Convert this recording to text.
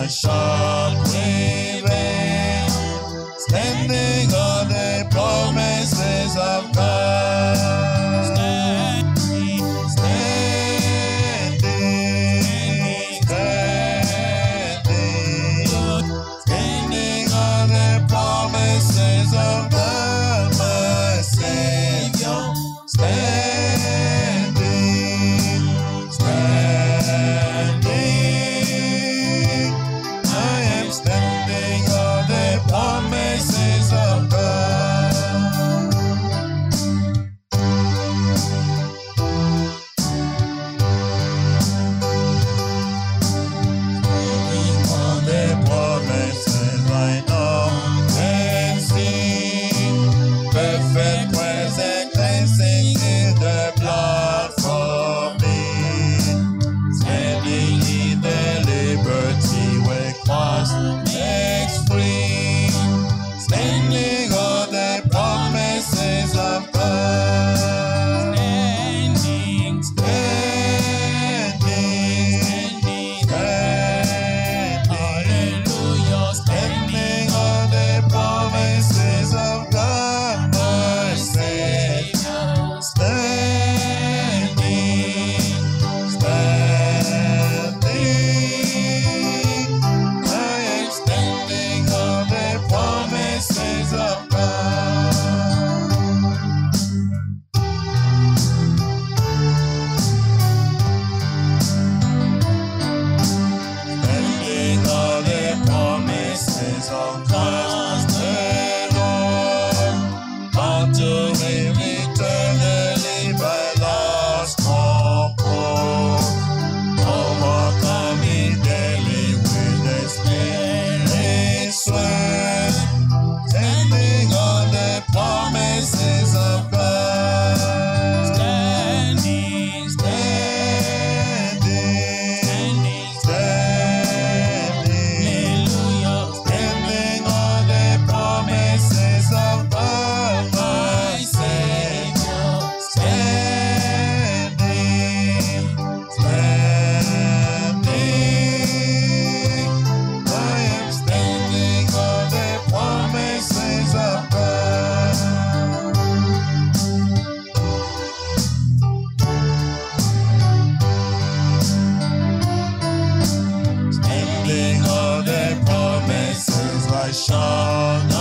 shock-waving, standing on the promises of God. Standing on the promises of God, my Savior. I am standing on the promises of God. Standing on the promises I know and see. Perfect present cleansing in the blood for me. Standing in the liberty where Christ makes free. Standing on the promises of God. Hallelujah. Standing on the promises of God, my Savior. I am standing on the promises of God. Standing on the promises of God, the Lord, bound to live eternally by lost control, overcoming daily with the Spirit's word. Standing on the promises of God. Standing on the promises of God, my Savior. I am standing on the promises of God. Standing on the promises I shall not